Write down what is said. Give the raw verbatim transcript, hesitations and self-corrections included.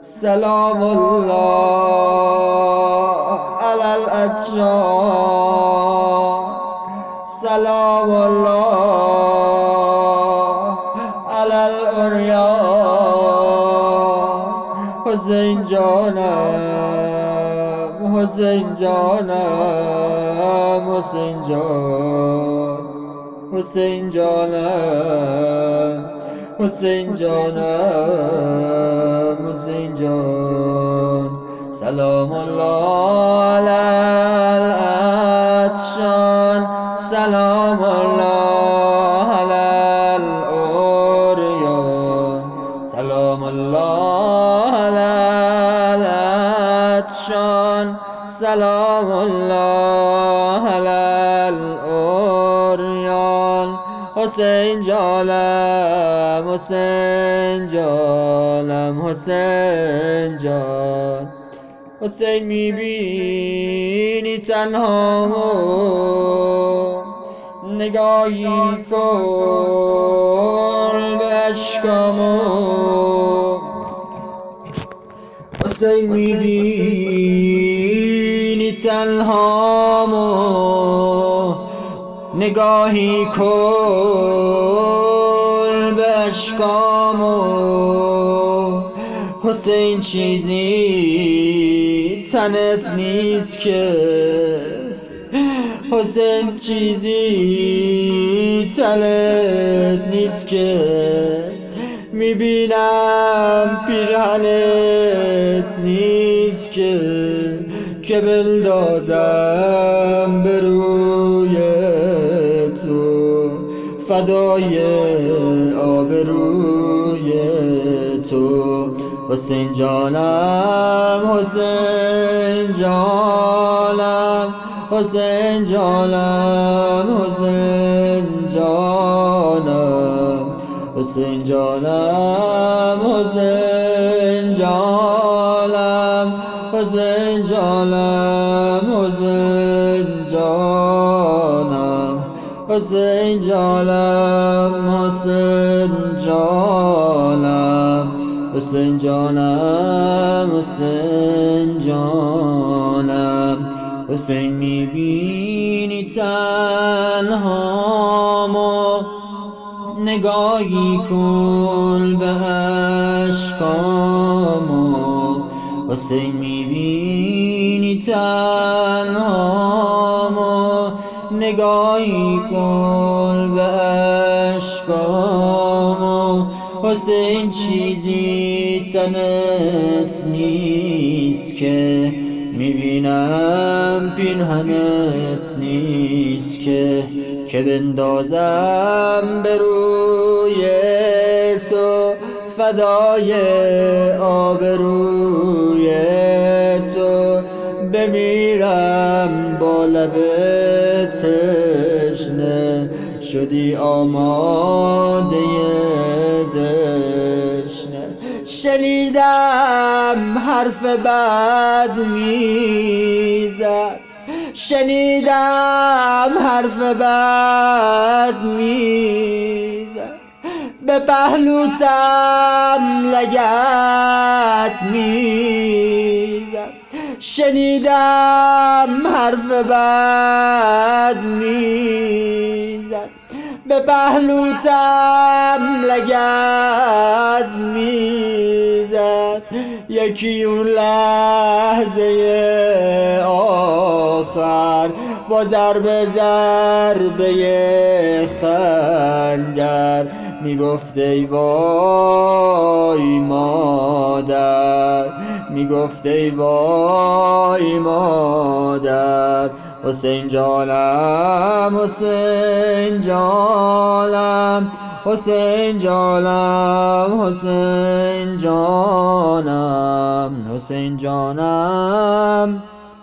سلام الله علی الأطهار، سلام الله علی الأریان. حسین جانم، حسین جانم، حسین جان، حسین جانم، حسین جانم، حسین جان. سلام الله علی العطشان، سلام الله علی الأریان، سلام الله علی العطشان، سلام الله علی الأریان. حسین جانم، حسین جانم، حسین جان. حسین میبینی تنهامو، نگاهی کن به اشکامو. حسین میبینی تنهامو، نگاهی کن به اشکامو. حسین چیزی تنت نیست که، حسین چیزی تنت نیست که. میبینم پیرهنت نیست که، که بندازم به روی تو، فدای آبروی تو. حسین جانم، حسین جانم، حسین جانم، حسین جانم، حسین جانم، حسین جانم، حسین جانم، حسین جانم، حسین جانم، حسین جانم، حسین جانم، حسین جانم. حسین میبینی تنهامو، نگاهی کن به اشکامو. حسین میبینی تنهامو، نگاهی کن به اشکامو. حسین چیزی تنت نیست که، میبینم پیرهنت نیست که، که بندازم به روی تو، فدای آبروی تو. بمیرم با لب تشنه، شدی آماده دشنه. شنیدم حرف بد میزد، شنیدم حرف بد میزد. به پهلوتم لگد میزد. شنیدم حرف بد میزد. به پهلوتم لگد میزد. یکی اون لحظه آخر، با ضربه ضربه خنجر، میگفت ای وای مادر، میگفت ای وای مادر. حسین جانم، حسین جانم، حسین جانم، حسین جانم، حسین جانم.